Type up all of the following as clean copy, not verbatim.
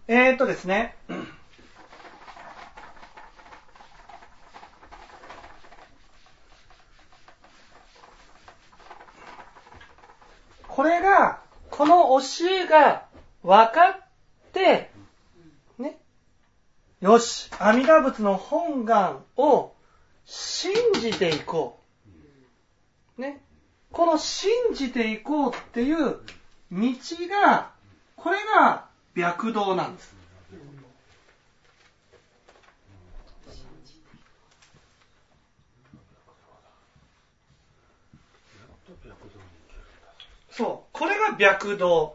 ですね。これが、この教えが分かって、ね。よし、阿弥陀仏の本願を信じていこう。ね。この信じていこうっていう道が、これが白道なんです。そう、これが白道。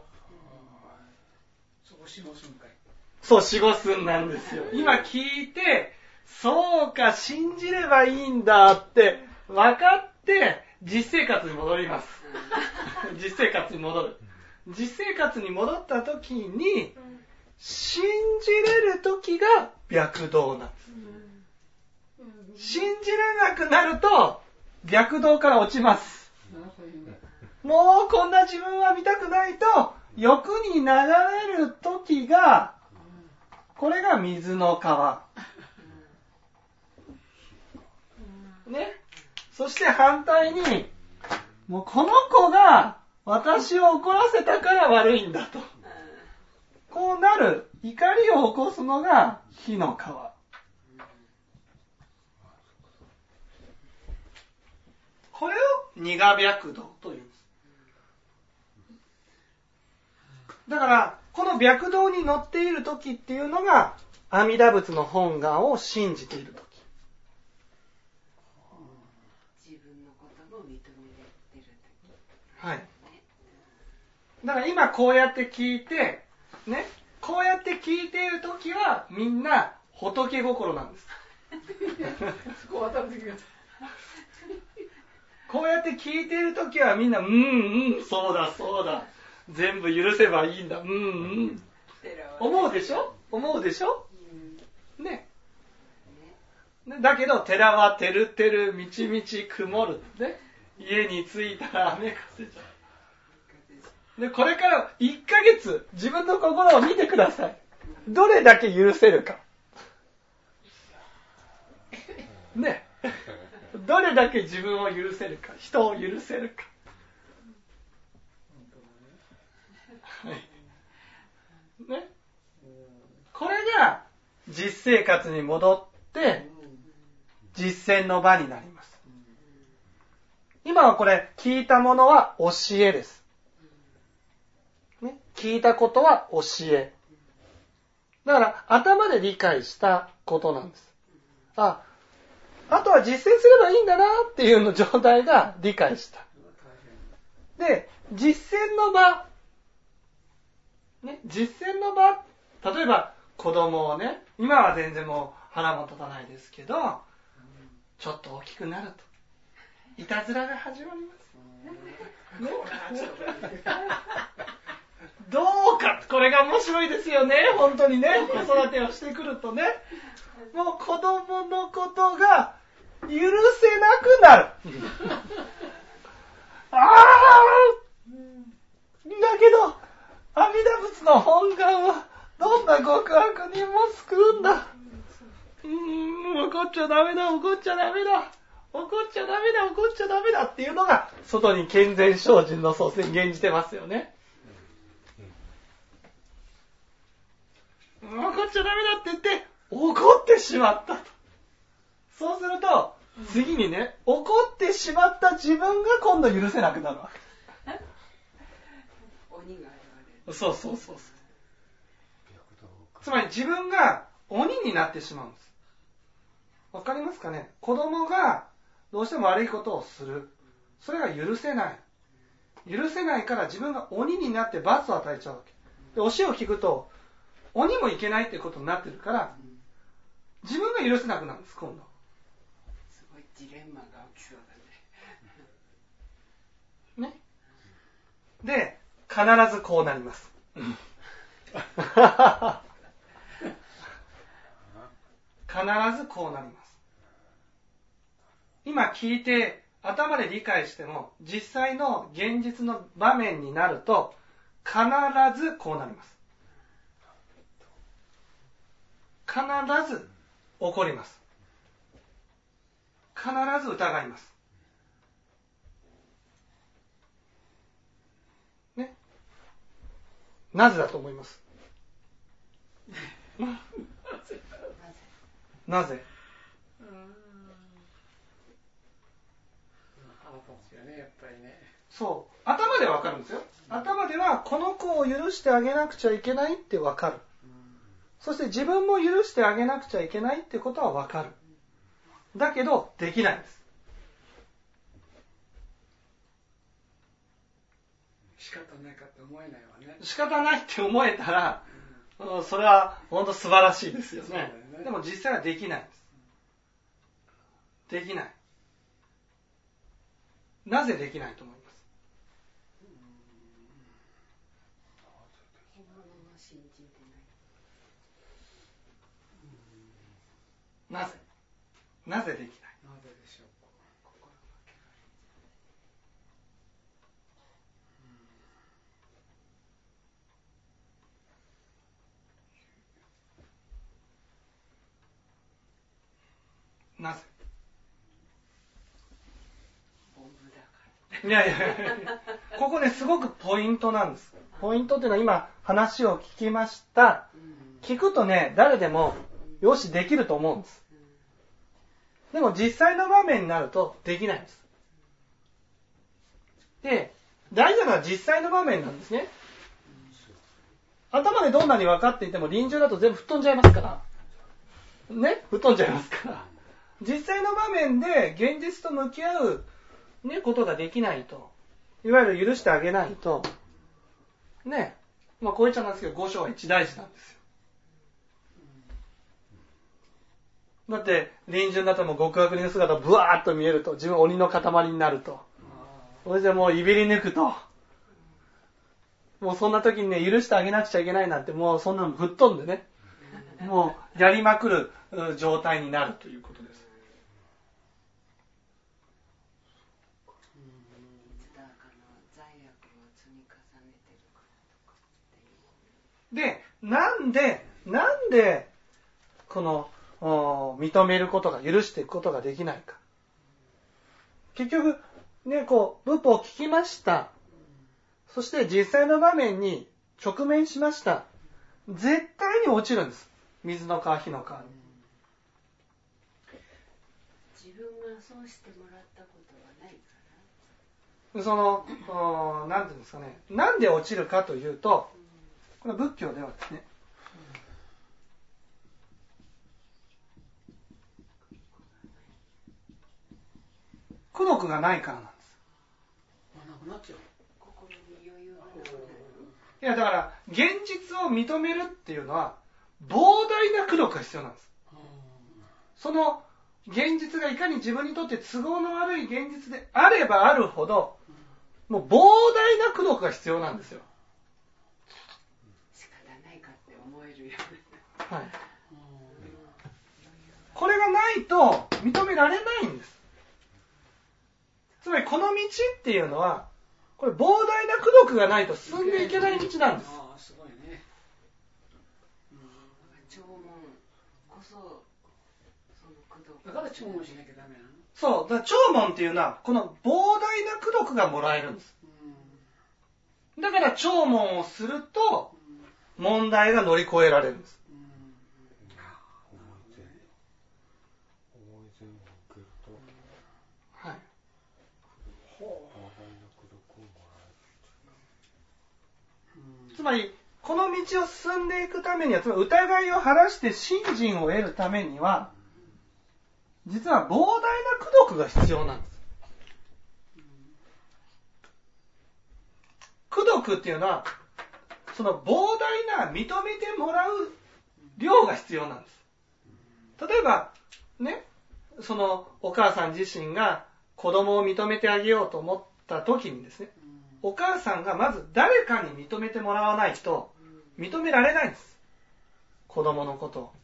そう、四五寸なんですよ。今聞いて、そうか、信じればいいんだって分かって、実生活に戻ります。実生活に戻る。実生活に戻った時に、信じれる時が白道なんです。信じれなくなると、白道から落ちます。もうこんな自分は見たくないと、欲に流れる時が、これが水の川。ね。そして反対に、もうこの子が私を怒らせたから悪いんだと。こうなる、怒りを起こすのが火の川。これを二我白道というんです。だから、この白道に乗っている時っていうのが、阿弥陀仏の本願を信じている時。 自分のことも認めてる時。 はい。だから今こうやって聞いて、ね、こうやって聞いている時は、みんな仏心なんです。こうやって聞いている時はみんな、そうだそうだ。全部許せばいいんだ。思うでしょ？思うでしょ？ね。だけど、寺はてるてる、みちみち曇る。ね。家に着いたら雨風じゃ。で、これから1ヶ月、自分の心を見てください。どれだけ許せるか。ね。どれだけ自分を許せるか。人を許せるか。ね、これが実生活に戻って実践の場になります。今はこれ聞いたものは教えです。ね、聞いたことは教え。だから頭で理解したことなんです。あとは実践すればいいんだなっていうの状態が理解した。で、実践の場。ね、実践の場。例えば子供をね、今は全然もう腹も立たないですけど、ちょっと大きくなると、いたずらが始まります。ね、どうか、これが面白いですよね、本当にね、子育てをしてくるとね、もう子供のことが許せなくなる。だけど、阿弥陀仏の本願は、どんな極悪人も救うんだ。怒っちゃダメだ、怒っちゃダメだ。怒っちゃダメだ、怒っちゃダメだっていうのが、外に健全精進の祖宣言じてますよね。怒っちゃダメだって言って、怒ってしまったと。そうすると、次にね、怒ってしまった自分が今度許せなくなるわけ。 鬼が現れる。 そう。つまり自分が鬼になってしまうんです。わかりますかね？子供がどうしても悪いことをする。それが許せない。許せないから自分が鬼になって罰を与えちゃうわけ。で、教えを聞くと、鬼もいけないっていうことになってるから、自分が許せなくなるんです、今度。 すごいジレンマが起きそうだね。 ね。で、必ずこうなります。必ずこうなります。今聞いて頭で理解しても実際の現実の場面になると必ずこうなります。 必ず起こります。必ず疑います。ね。なぜだと思います？なぜ？そう。頭では分かるんですよ。頭ではこの子を許してあげなくちゃいけないって分かる。そして自分も許してあげなくちゃいけないってことは分かる。だけどできないんです。 仕方ないかって思えないわね。 仕方ないって思えたら、それは本当素晴らしいですよね。でも実際はできないんです。できない。なぜできないと思います？なぜできない？なぜでしょう？なぜ？いやいやいや、ここねすごくポイントなんです。ポイントっていうのは今話を聞きました。聞くとね、誰でもよしできると思うんです。でも実際の場面になるとできないんです。で、大事なのは実際の場面なんですね。頭でどんなに分かっていても臨場だと全部吹っ飛んじゃいますから。ね、吹っ飛んじゃいますから。実際の場面で現実と向き合う、ね、ことができないと、いわゆる許してあげないと、ね、まあこう言っちゃなんですけど、五章は一大事なんですよ。だって臨終だともう極悪人の姿がブワーッと見えると、自分鬼の塊になると、それでもういびり抜くと、もうそんな時にね、許してあげなくちゃいけないなんて、もうそんなの吹っ飛んでね、もうやりまくる状態になるということです。で、なんでこの認めることが、許していくことができないか。結局ね、こう仏法を聞きました。そして実際の場面に直面しました。絶対に落ちるんです。水の川、火の川に。 自分がそうしてもらったことはないから。 そのなんていうんですかね。なんで落ちるかというと、この仏教ではですね、功徳がないからなんです。 なくなっちゃう。 心に余裕がなくなる。 いやだから現実を認めるっていうのは膨大な功徳が必要なんです。その現実がいかに自分にとって都合の悪い現実であればあるほど、もう膨大な功徳が必要なんですよ。 仕方ないかって思えるよね。 はい。これがないと認められないんです。つまりこの道っていうのは、これ膨大な功徳がないと進んでいけない道なんです。 ああ、すごいね。 弔問こそ、その功徳。 だから弔問しなきゃダメなの？ そう、だから弔問っていうのは、この膨大な功徳がもらえるんです。だから弔問をすると、問題が乗り越えられるんです。はい。つまりこの道を進んでいくためには、つまり疑いを晴らして信心を得るためには、実は膨大な功徳が必要なんです。功徳っていうのは、その膨大な認めてもらう量が必要なんです。例えばね、そのお母さん自身が子供を認めてあげようと思った時にですね、お母さんがまず誰かに認めてもらわないと認められないんです。子供のことを。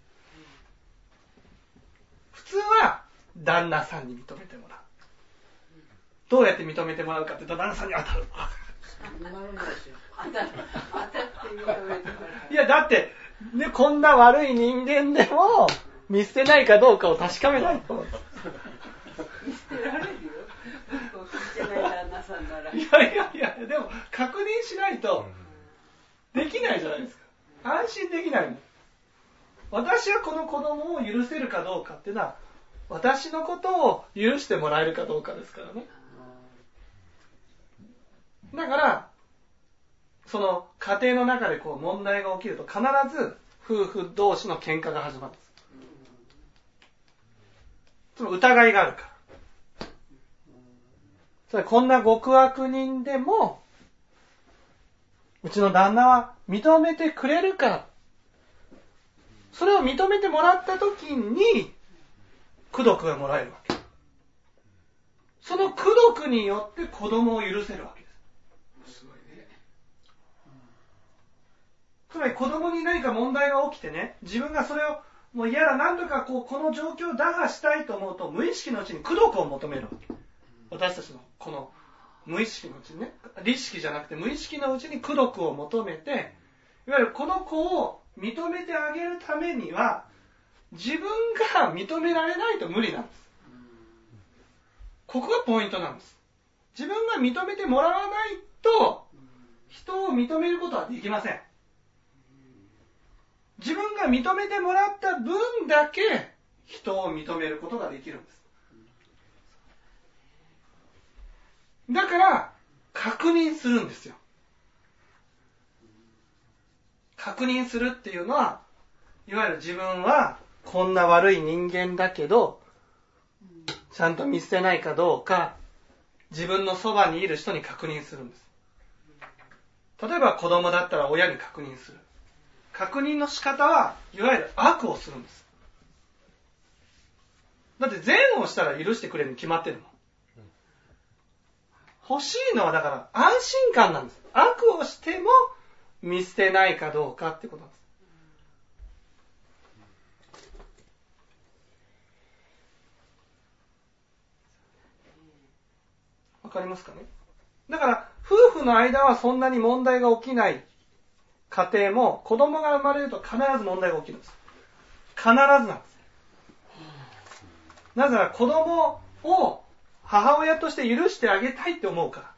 普通は旦那さんに認めてもらう。どうやって認めてもらうかっていうと、旦那さんに当たる。いやだってで、こんな悪い人間でも見捨てないかどうかを確かめないと。 見捨てられるよ。聞いてない旦那さんなら。 いや、でも確認しないとできないじゃないですか。安心できないもん。私はこの子供を許せるかどうかっていうのは、私のことを許してもらえるかどうかですからね。だから、その家庭の中でこう問題が起きると必ず夫婦同士の喧嘩が始まるんです。その疑いがあるから。それこんな極悪人でも、うちの旦那は認めてくれるから。それを認めてもらったときに、功徳がもらえるわけ。その功徳によって子供を許せるわけです。 すごいね。 つまり子供に何か問題が起きてね、自分がそれをもう嫌だ、何とかこの状況を打破したいと思うと、無意識のうちに功徳を求めるわけ。私たちのこの無意識のうちにね、理識じゃなくて無意識のうちに功徳を求めて、いわゆるこの子を認めてあげるためには、自分が認められないと無理なんです。ここがポイントなんです。自分が認めてもらわないと、人を認めることはできません。自分が認めてもらった分だけ人を認めることができるんです。だから確認するんですよ。確認するっていうのは、いわゆる自分はこんな悪い人間だけど、ちゃんと見捨てないかどうか、自分のそばにいる人に確認するんです。例えば子供だったら親に確認する。確認の仕方はいわゆる悪をするんです。だって善をしたら許してくれるに決まってるもん。欲しいのはだから安心感なんです。悪をしても見捨てないかどうかってことなんです。わかりますかね？だから夫婦の間はそんなに問題が起きない家庭も、子供が生まれると必ず問題が起きるんです。必ずなんです。なぜなら子供を母親として許してあげたいって思うから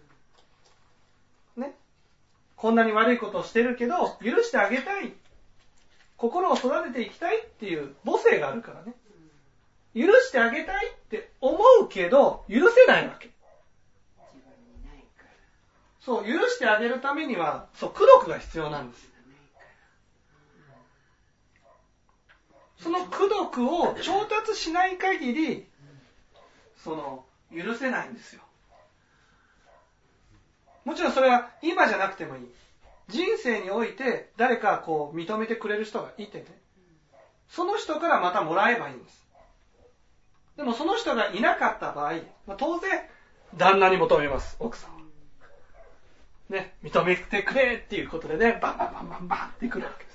。ね。こんなに悪いことをしてるけど、許してあげたい。心を育てていきたいっていう母性があるからね。許してあげたいって思うけど、許せないわけ。そう、許してあげるためには、そう、功徳が必要なんです。その功徳を調達しない限り、許せないんですよ。もちろんそれは今じゃなくてもいい。人生において誰か認めてくれる人がいてね、その人からまたもらえばいいんです。でもその人がいなかった場合、当然旦那に求めます、奥さんは。ね、認めてくれっていうことでね、バンバンバンバンバンってくるわけです。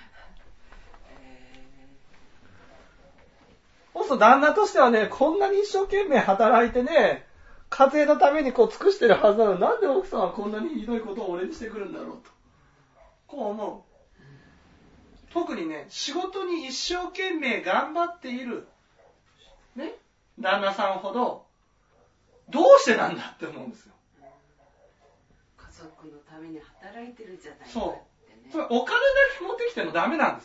そうすると旦那としてはね、こんなに一生懸命働いてね、家庭のために尽くしてるはずなのに、なんで奥さんはこんなにひどいことを俺にしてくるんだろうと。こう思う。特にね、仕事に一生懸命頑張っている、ね、旦那さんほど、どうしてなんだって思うんですよ。 家族のために働いてるじゃないかってね。 そう。つまりお金だけ持ってきてもダメなんです。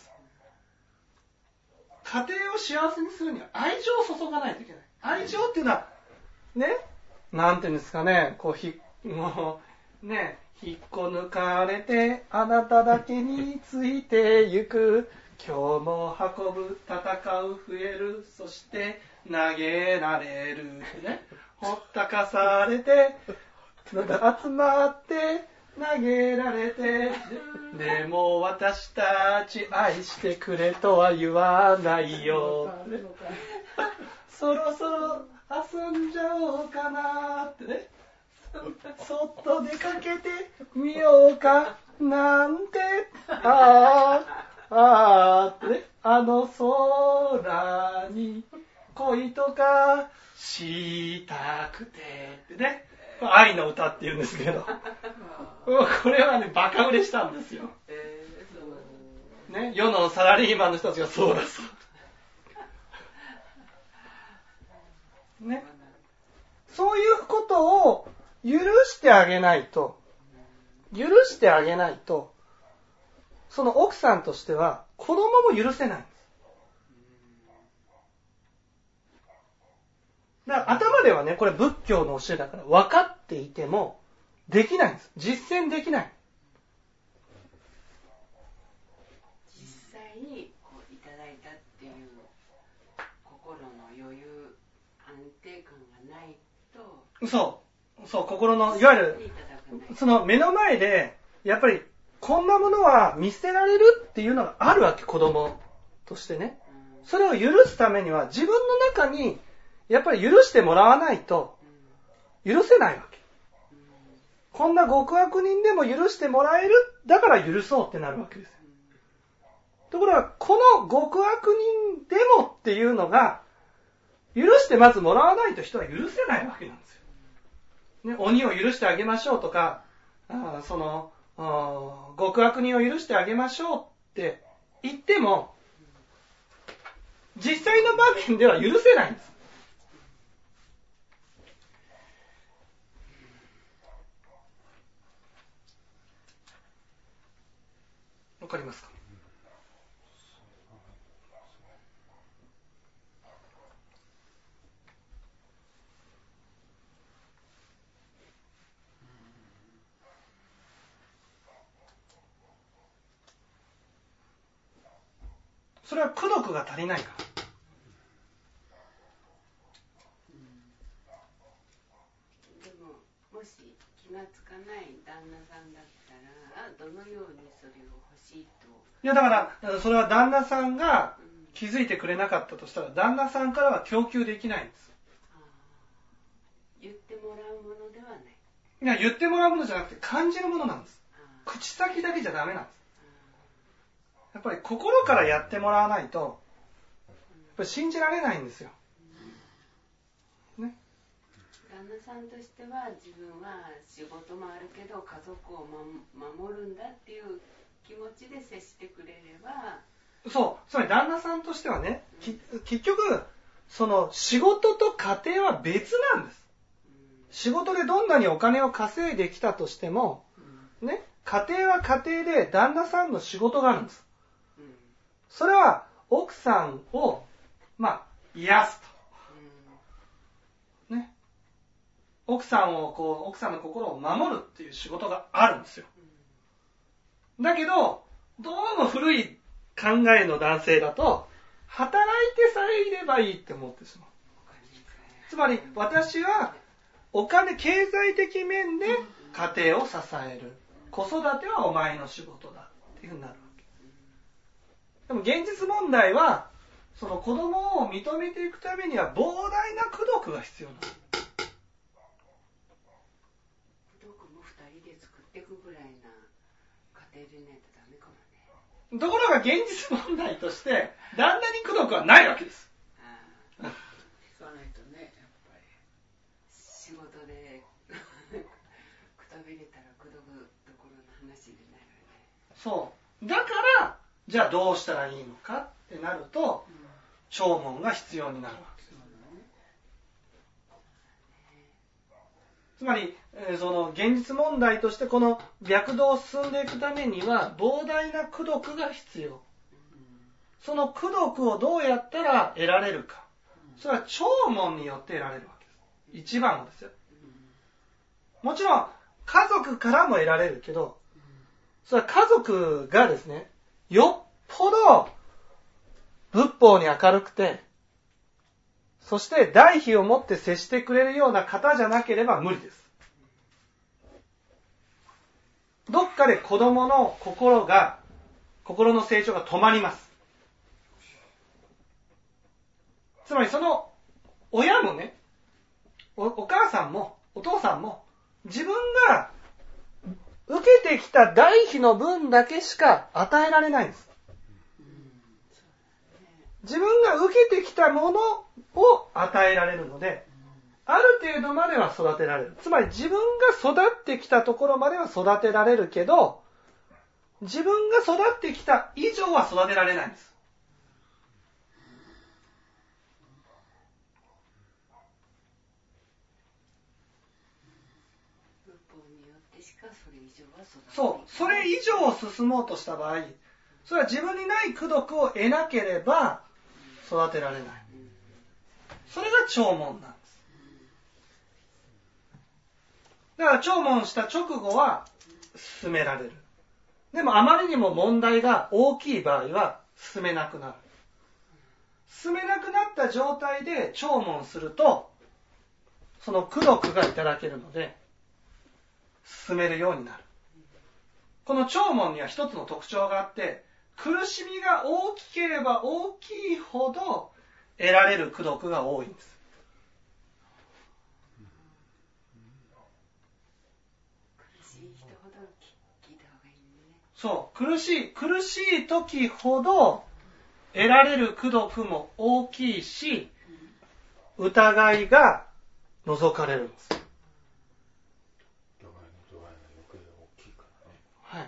家庭を幸せにするには愛情を注がないといけない。愛情っていうのは、ね、なんていうんですかね、もう、ね、引っこ抜かれてあなただけについてゆく。今日も運ぶ、戦う、増える、そして投げられる。ね、ほったかされて、集まって投げられて、でも私たち愛してくれとは言わないよ。そろそろ遊んじゃおうかなってね。そっと出かけてみようかなんて、ってね、あの空に恋とかしたくてってね。愛の歌って言うんですけど、これはね、バカ売れしたんですよ。 ね、世のサラリーマンの人たちがそうだそうだ。ね。そういうことを許してあげないと、その奥さんとしては子供も許せないんです。だから頭ではね、これ仏教の教えだから分かっていてもできないんです。実践できない。 実際にこういただいたっていう心の余裕、安定感がないと、 そう、心の、いわゆる、その目の前で、やっぱり、こんなものは見捨てられるっていうのがあるわけ、子供としてね。それを許すためには、自分の中に、やっぱり許してもらわないと、許せないわけ。こんな極悪人でも許してもらえる、だから許そうってなるわけですよ。ところが、この極悪人でもっていうのが、許してまずもらわないと人は許せないわけなんですよ。ね、鬼を許してあげましょうとか、極悪人を許してあげましょうって言っても、実際の場面では許せないんです。わかりますか？それは功徳が足りないから。 でも、もし気がつかない旦那さんだったら、どのようにそれを欲しいと。 いや、だから、それは旦那さんが気づいてくれなかったとしたら、旦那さんからは供給できないんです。 言ってもらうものではない。 いや、言ってもらうものじゃなくて感じるものなんです。口先だけじゃダメなんです。やっぱり心からやってもらわないと、やっぱり信じられないんですよ。ね。 旦那さんとしては自分は仕事もあるけど家族を守るんだっていう気持ちで接してくれれば。 そう。つまり旦那さんとしてはね、結局、その仕事と家庭は別なんです。仕事でどんなにお金を稼いできたとしても、ね、家庭は家庭で旦那さんの仕事があるんです。それは奥さんを、癒すと。ね。奥さんの心を守るっていう仕事があるんですよ。だけど、どうも古い考えの男性だと、働いてさえいればいいって思ってしまう。つまり、私は、経済的面で家庭を支える。子育てはお前の仕事だっていうふうになるわけ。でも現実問題は、その子供を認めていくためには膨大な功徳が必要なんです。 功徳も2人で作っていくぐらいな家庭でないとダメかもね。 ところが現実問題として、旦那に功徳はないわけです。 聞かないとね、やっぱり。 仕事でくたびれたら功徳どころの話になるよね。 そう。だから、じゃあどうしたらいいのかってなると、弔問が必要になるわけです。つまり、その現実問題としてこの白道を進んでいくためには膨大な功徳が必要。その功徳をどうやったら得られるか。それは弔問によって得られるわけです。一番はですよ。もちろん家族からも得られるけど、それは家族がですね、よっぽど仏法に明るくて、そして大悲を持って接してくれるような方じゃなければ無理です。どっかで子供の心の成長が止まります。つまりその親もね、お母さんもお父さんも自分が受けてきた大悲の分だけしか与えられないんです。自分が受けてきたものを与えられるので、ある程度までは育てられる。つまり自分が育ってきたところまでは育てられるけど、 自分が育ってきた以上は育てられないんです。そう、それ以上を進もうとした場合、それは自分にない功徳を得なければ育てられない。それが聴聞なんです。だから聴聞した直後は進められる。でもあまりにも問題が大きい場合は進めなくなる。進めなくなった状態で聴聞すると、その功徳がいただけるので、進めるようになる。この聴聞には一つの特徴があって、苦しみが大きければ大きいほど得られる功徳が多いんです。そう、苦しい時ほど得られる功徳も大きいし、疑いが除かれるんです。 疑いの度合いが余計大きいからね。 はい。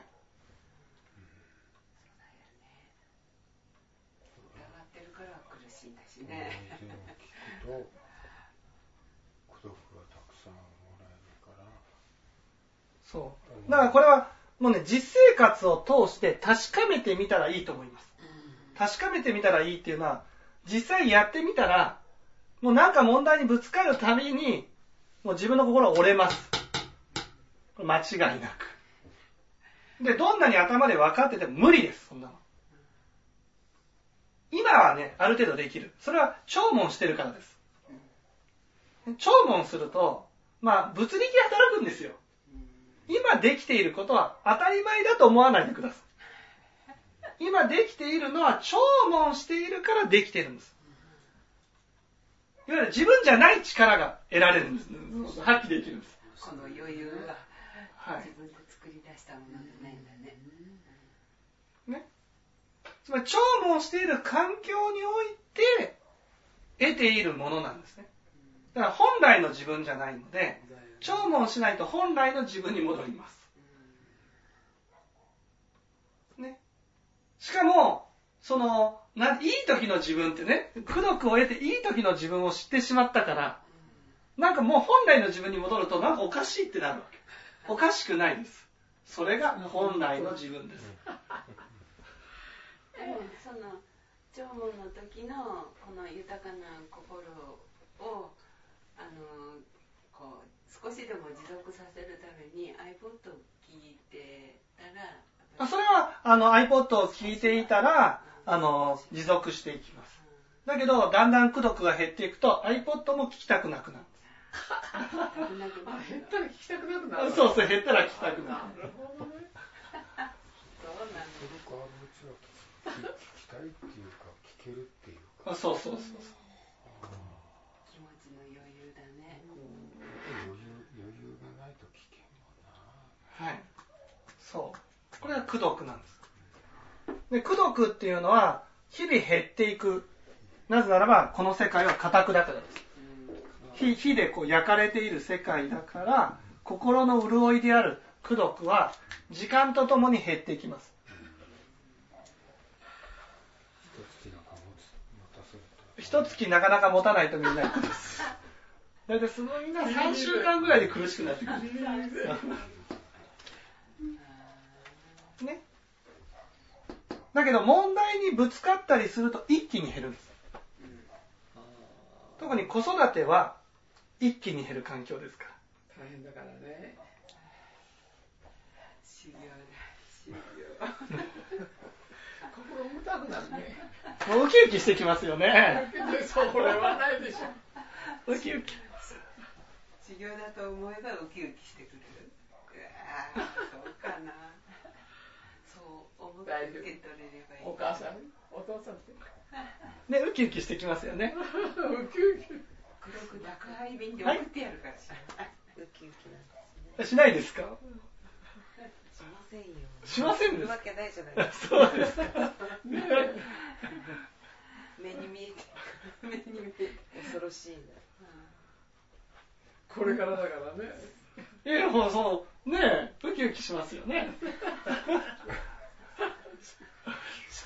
疑ってるから苦しいんだしね。 でも聞くと功徳がたくさんもらえるから。 そう。だからこれはもうね、実生活を通して確かめてみたらいいと思います。確かめてみたらいいっていうのは、実際やってみたら、もうなんか問題にぶつかるたびに、もう自分の心は折れます。間違いなく。で、どんなに頭で分かってても無理です、そんなの。今はね、ある程度できる。それは聴聞してるからです。聴聞すると、物理的に働くんですよ。今できていることは当たり前だと思わないでください。今できているのは聴聞しているからできているんです。いわゆる自分じゃない力が得られるんです。発揮できるんです。 この余裕は自分で作り出したものじゃないんだね。 ね。つまり聴聞している環境において得ているものなんですね。だから本来の自分じゃないので、聴聞しないと本来の自分に戻ります。ね。しかも、いい時の自分ってね、功徳を得ていい時の自分を知ってしまったから、なんかもう本来の自分に戻るとなんかおかしいってなるわけ。おかしくないです。それが本来の自分です。 でもその聴聞の時のこの豊かな心をこう少しでも持続させるために iPod を聞いてたら、 それはiPod を聞いていたら持続していきます。だけどだんだん功徳が減っていくと iPod も聞きたくなくなる。 減ったら聞きたくなくなる。 そうそう、減ったら聞きたくなる。 功徳あるうちは聞きたいっていうか聞けるっていうか。 そうそうそうそう。 気持ちの余裕だね。 余裕がないと聞けんもんな。 はい。そう。これが功徳なんです。で、功徳っていうのは日々減っていく。なぜならばこの世界は堅くだからです。火で焼かれている世界だから、心の潤いである功徳は時間とともに減っていきます。一月なかなか持たないとみんな言ってます。だいたいみんな3週間ぐらいで苦しくなってくる。ね。だけど問題にぶつかったりすると一気に減るんです。特に子育ては一気に減る環境ですから。 大変だからね。 修行だ。 心重たくなるね。 もうウキウキしてきますよね。 それはないでしょ。 ウキウキ。 修行だと思えばウキウキしてくる。そうかな。そう思って受け取れればいい。 お母さん、お父さんって。 ね、ウキウキしてきますよね。 ウキウキ。 黒く宅配便で送ってやるからし。 ウキウキなんですね。 しないですか？ しませんよ。 しませんです。 わけないじゃないですか。 そうですか。 目に見えて。目に見えて。 恐ろしいね。 これからだからね。 もうね、ウキウキしますよね。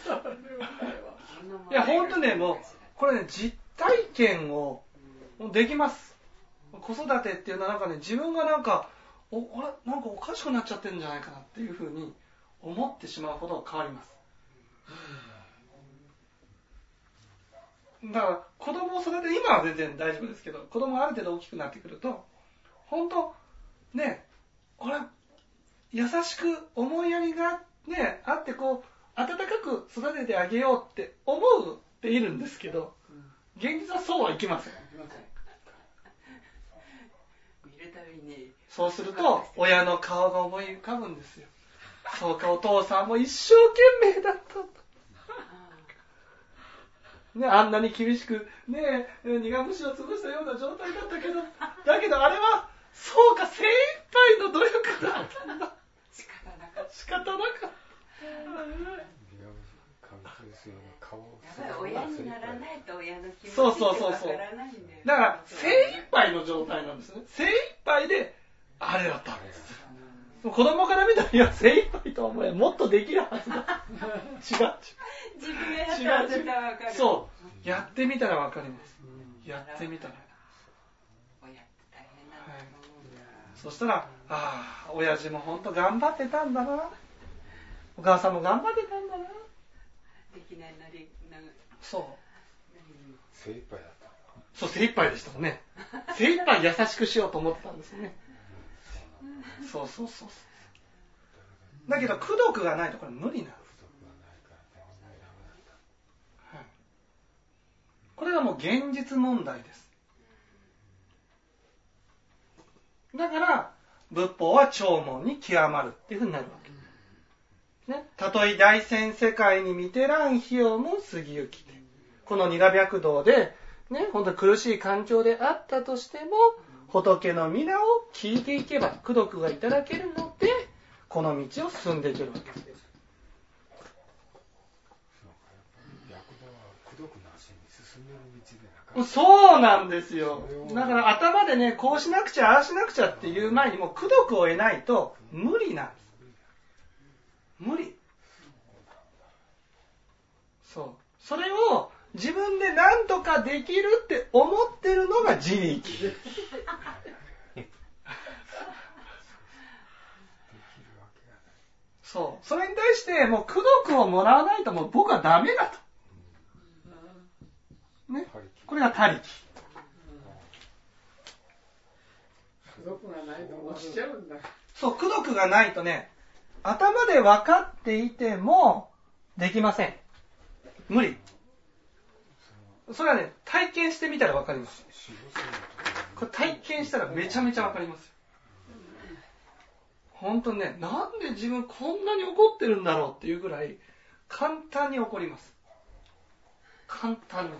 いや、ほんとね、もう、これね、実体験をできます。子育てっていうのはなんかね、自分がなんか、あれなんかおかしくなっちゃってるんじゃないかなっていうふうに思ってしまうほど変わります。だから子供を育てる、今は全然大丈夫ですけど、子供がある程度大きくなってくると、本当ね、あれ優しく思いやりがねあって、こう温かく育ててあげようって思っているんですけど、現実はそうはいきません。 見るたびにそうすると親の顔が思い浮かぶんですよ。そうか、お父さんも一生懸命だったと。ね、あんなに厳しく、ね、苦虫を潰したような状態だったけど、だけどあれは、そうか、精一杯の努力だったんだ。仕方なかった。 やばい、親にならないと親の気持ちそうってわからないんだよ。 だから精一杯の状態なんですね。精一杯であれだったんです。子供から見たら、いや精一杯とは思え、もっとできるはずだ。違う。 自分がやったら絶対わかる。 そう、やってみたらわかります。やってみたら。 親って大変なんだと思うんだよ。 そしたら、ああ、親父も本当頑張ってたんだな。お母さんも頑張ってたんだな。 できないなりな。 そう。 精一杯だった。 そう、精一杯でしたもんね。精一杯優しくしようと思ってたんですね。そう。だけど、功徳がないとこれ無理なんです。はい、これがもう現実問題です。だから、仏法は長門に極まるっていうふうになるわけ。ね、たとえ大千世界に見てらん費用も過ぎゆきて。この二羅白道で、ね、本当に苦しい環境であったとしても、仏の皆を聞いていけば、功徳がいただけるので、この道を進んでいけるわけです。そうなんですよ。だから頭でね、こうしなくちゃ、ああしなくちゃっていう前にもう功徳を得ないと無理なんです。無理。そう。それを自分で何とかできるって思ってるのが自力。そう。それに対してもう功徳をもらわないともう僕はダメだと。ね。これが他力。 功徳がないと落ちちゃうんだ。 そう、功徳がないとね、頭で分かっていてもできません。無理。それはね、体験してみたら分かります。これ体験したらめちゃめちゃ分かりますよ。本当にね、なんで自分こんなに怒ってるんだろうっていうぐらい簡単に怒ります。簡単に。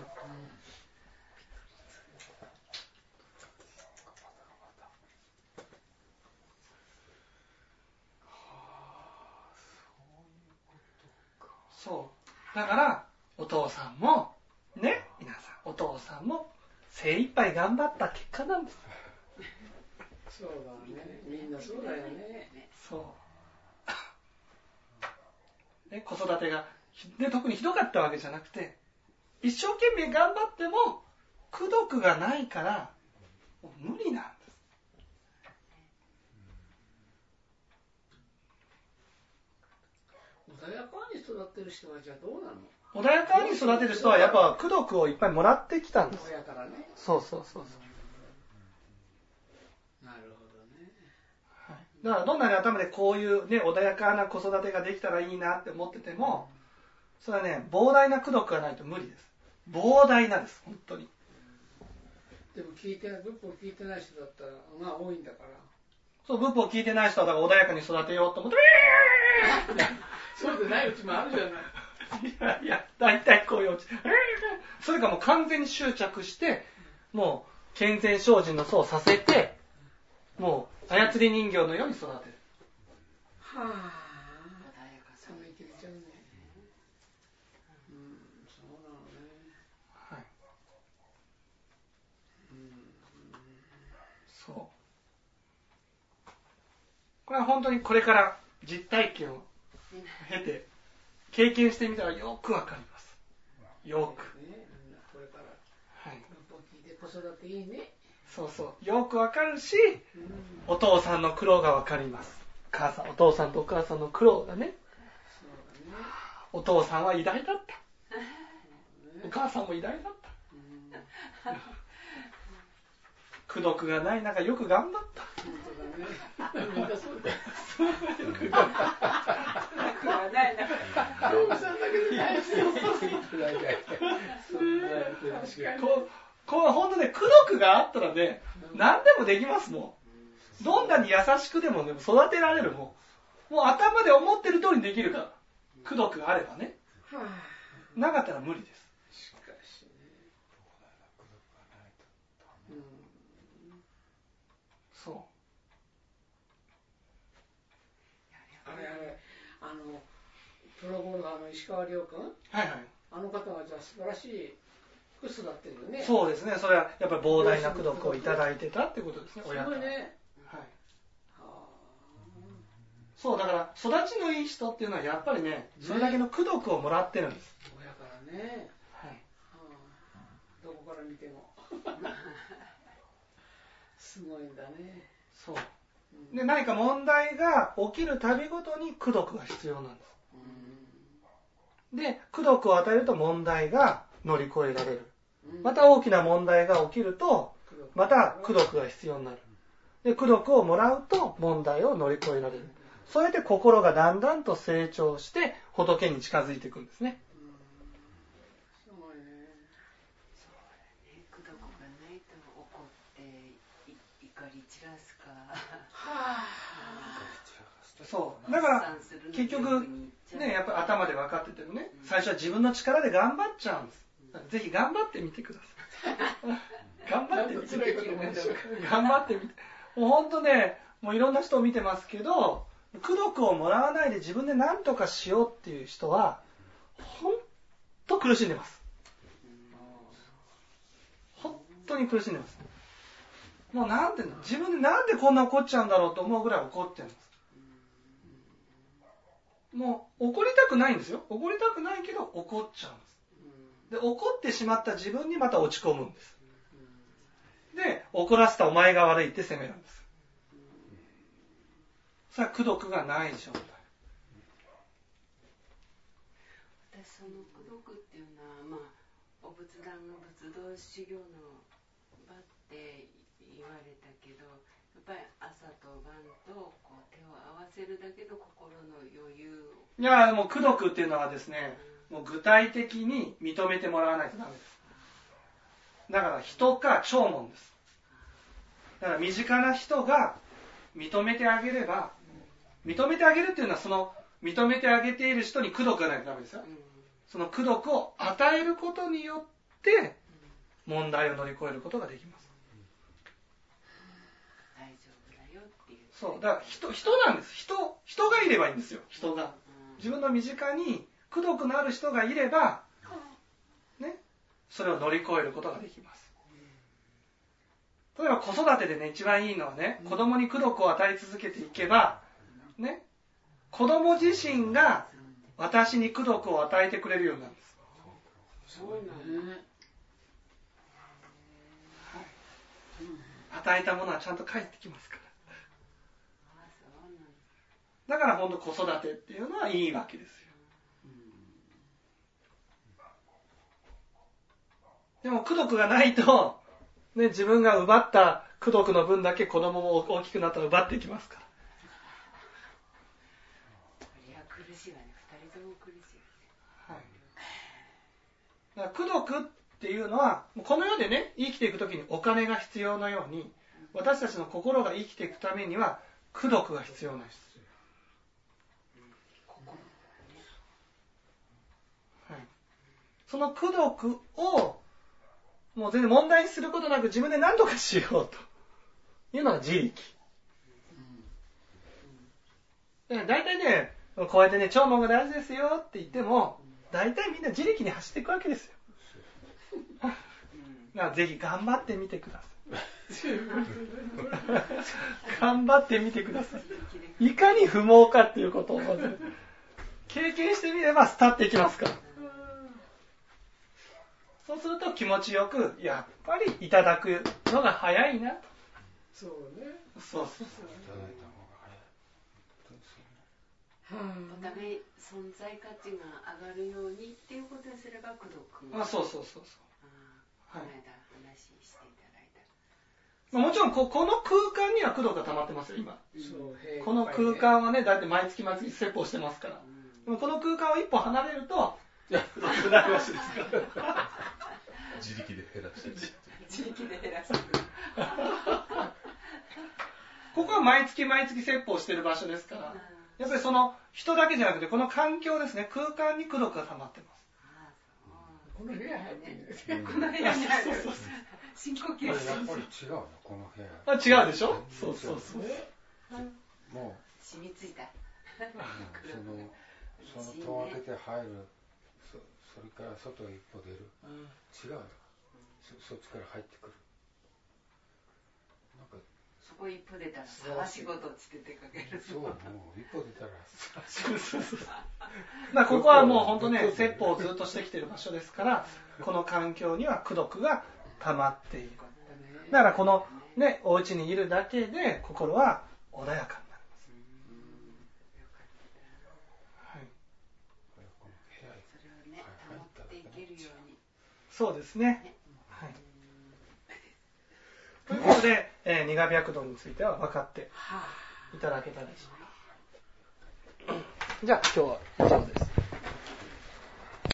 そう。だから、お父さんも、ね、皆さん、お父さんも精一杯頑張った結果なんです。 そうだね。みんなそうだよね。 そう。ね、子育てが、ね、特にひどかったわけじゃなくて、一生懸命頑張っても、功徳がないから、もう無理なんです。 穏やかに育ってる人はじゃあどうなの？ 穏やかに育てる人はやっぱ功徳をいっぱいもらってきたんです。 親からね。 そう。 なるほどね。 はい、だからどんなに頭でこういうね、穏やかな子育てができたらいいなって思ってても、それはね、膨大な功徳がないと無理です。膨大なです、本当に。 でも仏法聞いてない人だったら、まあ多いんだから。 そう、仏法聞いてない人はだから穏やかに育てようと思って、 そうでないうちもあるじゃない。 いや、大体こういううち、それかもう完全に執着して、もう健全精進の層をさせて、もう操り人形のように育てる。 はあ。穏やかさめきれちゃうね。そうなのね。 はい。そう。これは本当にこれから実体験を経て経験してみたらよくわかります。よく。 ね、みんなこれからはい。 仏法聞いて子育ていいね。 そうそう。よくわかるし、 うん、 お父さんの苦労がわかります。お父さんとお母さんの苦労がね。 そうだね。 お父さんは偉大だった。おね、 母さんも偉大だった。 うん、 功徳がない中よく頑張った。 本当だね。みんなそうだよ。ロブさんだけでないですよ。 本当ね、功徳があったらね、何でもできますもん。どんなに優しくでも、ね、育てられるもん。もう頭で思ってる通りにできるから。功徳があればね。なかったら無理です。 しかしね。 そう。 あれ、プロゴルファーの石川遼君、 はいはい。 あの方はじゃあ素晴らしい育だってるよね。 そうですね。それはやっぱり膨大な功徳をいただいてたってことですね。親から。 すごいね。 はい。そうだから育ちのいい人っていうのはやっぱりね、それだけの功徳をもらってるんです。 親からね。 はい。 どこから見てもすごいんだね。 そう。で何か問題が起きるたびごとに功徳が必要なんです。で、功徳を与えると問題が乗り越えられる。また大きな問題が起きると、また功徳が必要になる。で、功徳をもらうと問題を乗り越えられる。そうやって心がだんだんと成長して仏に近づいていくんですね。 すごいね。 そうだね。功徳がないと怒って怒り散らすか。 そう。だから結局ね、やっぱり頭で分かっててもね、最初は自分の力で頑張っちゃうんです。ぜひ頑張ってみてください。頑張ってみてください。頑張ってみて。もう本当ね、もういろんな人を見てますけど、功徳をもらわないで自分で何とかしようっていう人は本当苦しんでます。本当に苦しんでます。もうなんていうの、自分でなんでこんな怒っちゃうんだろうと思うぐらい怒ってるんです。もう怒りたくないんですよ。怒りたくないけど怒っちゃうんです。で、怒ってしまった自分にまた落ち込むんです。で、怒らせたお前が悪いって責めるんです。それは功徳がない状態。 私その功徳っていうのは、お仏壇の仏道修行の場って言われたけど、やっぱり朝と晩とこう手を合わせるだけの心の余裕を。 いや、もう功徳っていうのはですね、もう具体的に認めてもらわないとダメです。だから人か長門です。だから身近な人が認めてあげれば、認めてあげるっていうのはその認めてあげている人に功徳がないとダメですよ。その功徳を与えることによって問題を乗り越えることができます。 大丈夫だよっていう。 そう、だから人なんです。人がいればいいんですよ。人が。自分の身近に功徳のある人がいれば、ね、それを乗り越えることができます。例えば子育てでね、一番いいのはね、子供に功徳を与え続けていけば、ね、子供自身が私に功徳を与えてくれるようになるんです。 すごいね。 与えたものはちゃんと返ってきますから。だから本当子育てっていうのはいいわけですよ。でも功徳がないと、ね、自分が奪った功徳の分だけ子供も大きくなったら奪っていきますから。 いや苦しいわね。二人とも苦しい。 はい。だから功徳っていうのはこの世でね生きていくときにお金が必要なように、私たちの心が生きていくためには功徳が必要なんです。はい。その功徳をもう全然問題にすることなく自分で何とかしようというのが自力。大体ね、こうやってね、長門が大事ですよって言っても、大体みんな自力に走っていくわけですよ。だからぜひ頑張ってみてください。頑張ってみてください。いかに不毛かっていうことをまず経験してみれば伝っていきますから。そうすると気持ちよく、やっぱりいただくのが早いなと。 そうね。 そうそうそう。 いただいた方が早い。 お互い存在価値が上がるようにっていうことにすれば功徳あ、そうそうそうそう。 この間話していただいた。 もちろんこの空間には功徳が溜まってますよ、今。 そうこの空間はね、だいたい毎月毎月説法してますから。でもこの空間を一歩離れると、いや、功徳なるらしいですから。 自力で減らしてる。 地域で減らしてる。 ここは毎月毎月説法してる場所ですから、やっぱりその人だけじゃなくて、この環境ですね、空間に功徳が溜まってます。 この部屋入ってる。 この部屋に入る。深呼吸やっしてぱり違うな、この部屋。 違うでしょ。そうそうそう。 も染みついた。 うその戸を開けて入る、それから外へ一歩出る、違うよ。そっちから入ってくる。なんかそこ一歩出たら探し事つって出かける。 そう、もう一歩出たら。 まあここはもう本当ね、説法をずっとしてきている場所ですから、この環境には功徳が溜まっている。だからこのね、お家にいるだけで心は穏やかになります。はい。 それをね、保っていけるように。 そうですね。はい。ということで、二河白道については分かっていただけたでしょうか。じゃあ今日は以上です。